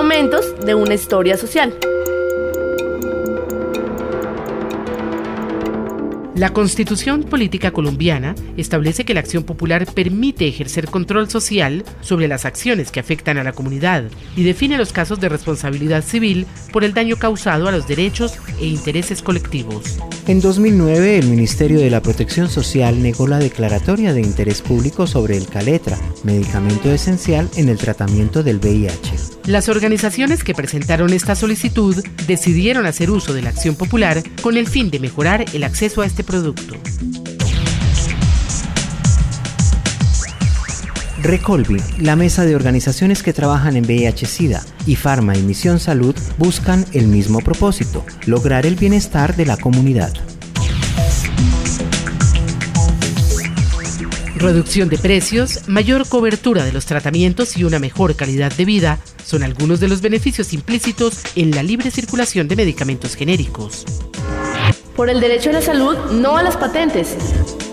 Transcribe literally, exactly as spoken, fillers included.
momentos de una historia social. La Constitución Política Colombiana establece que la acción popular permite ejercer control social sobre las acciones que afectan a la comunidad y define los casos de responsabilidad civil por el daño causado a los derechos e intereses colectivos. En dos mil nueve, el Ministerio de la Protección Social negó la declaratoria de interés público sobre el Caletra, medicamento esencial en el tratamiento del V I H. Las organizaciones que presentaron esta solicitud decidieron hacer uso de la acción popular con el fin de mejorar el acceso a este producto. Recolvi, la mesa de organizaciones que trabajan en V I H-Sida, y Farma y Misión Salud buscan el mismo propósito: lograr el bienestar de la comunidad. Reducción de precios, mayor cobertura de los tratamientos y una mejor calidad de vida son algunos de los beneficios implícitos en la libre circulación de medicamentos genéricos. Por el derecho a la salud, no a las patentes.